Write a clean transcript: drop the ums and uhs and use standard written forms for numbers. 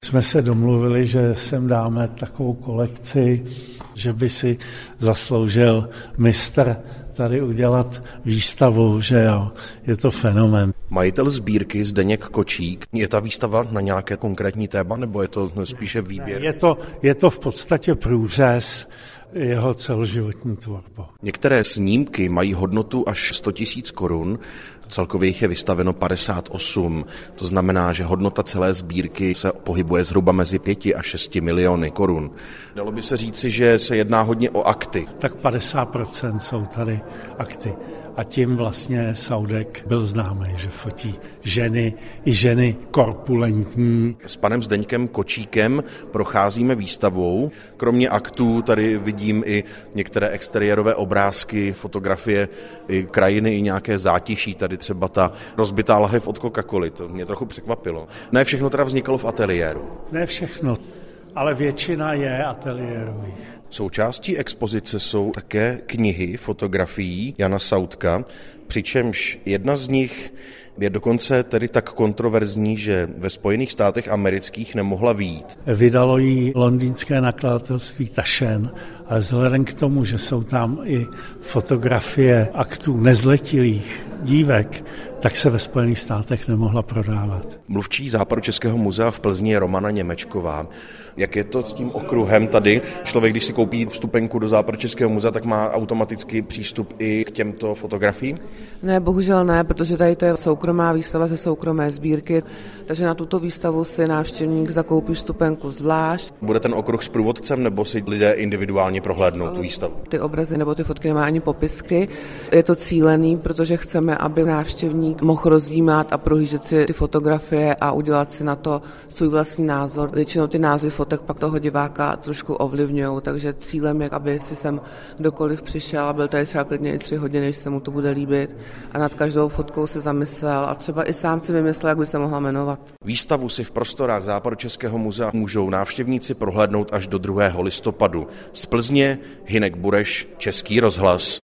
Jsme se domluvili, že sem dáme takovou kolekci, že by si zasloužil mistr tady udělat výstavu, že jo, je to fenomén. Majitel sbírky Zdeněk Kočík, je ta výstava na nějaké konkrétní téma, nebo je to spíše výběr? Je to v podstatě průřez jeho celoživotní tvorbu. Některé snímky mají hodnotu až 100 000 korun, celkově jich je vystaveno 58. To znamená, že hodnota celé sbírky se pohybuje zhruba mezi 5 a 6 miliony korun. Dalo by se říci, že se jedná hodně o akty. Tak 50% jsou tady akty. A tím vlastně Soudek byl známý, že fotí ženy i ženy korpulentní. S panem Zdeňkem Kočíkem procházíme výstavou. Kromě aktů tady vidím i některé exteriérové obrázky, fotografie, i krajiny, i nějaké zátiší. Tady třeba ta rozbitá lahev od Coca-Coly, to mě trochu překvapilo. Ne všechno teda vznikalo v ateliéru. Ne všechno, ale většina je ateliérových. Součástí expozice jsou také knihy fotografií Jana Soudka, přičemž jedna z nich je dokonce tedy tak kontroverzní, že ve Spojených státech amerických nemohla vyjít. Vydalo ji londýnské nakladatelství Taschen, ale vzhledem k tomu, že jsou tam i fotografie aktů nezletilých dívek, tak se ve Spojených státech nemohla prodávat. Mluvčí Západočeského muzea v Plzni je Romana Němečková. Jak je to s tím okruhem tady? Člověk, když si koupí vstupenku do Západočeského muzea, tak má automaticky přístup i k těmto fotografiím? Ne, bohužel ne, protože tady to je soukromá výstava ze soukromé sbírky, takže na tuto výstavu si návštěvník zakoupí vstupenku zvlášť. Bude ten okruh s průvodcem, nebo si lidé individuálně prohlédnou tu výstavu? Ty obrazy nebo ty fotky nemají ani popisky. Je to cílený, protože chceme, aby návštěvník mohl rozjímat a prohlížet si ty fotografie a udělat si na to svůj vlastní názor. Většinou ty názvy fotek pak toho diváka trošku ovlivňují, takže cílem je, aby si sem kdokoliv přišel a byl tady třeba klidně i 3 hodiny, než se mu to bude líbit a nad každou fotkou se zamyslel a třeba i sám si vymyslel, jak by se mohla jmenovat. Výstavu si v prostorách Západočeského muzea můžou návštěvníci prohlédnout až do 2. listopadu. Z Plzně Hynek Bureš, Český rozhlas.